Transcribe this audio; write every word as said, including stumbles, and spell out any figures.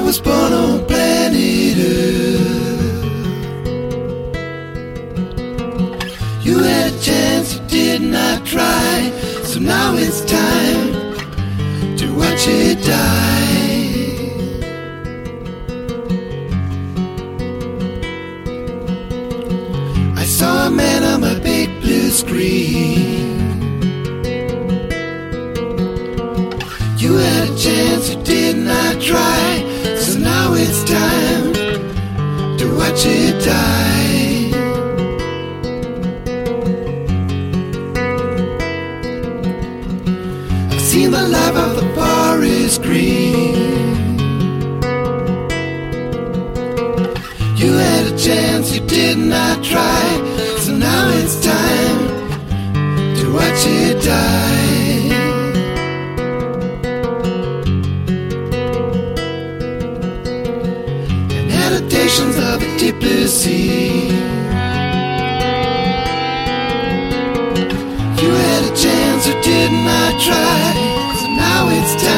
was born on planet Earth. You had a chance, you did not try, so now it's time to watch it die. I saw a man on my big blue screen. You had a chance, you did not try, so now it's time to watch it die. I've seen the life of the forest green. You had a chance, you did not try, so now it's time to watch it die. Annotations of a deep blue sea. You had a chance, you did not try, so now it's time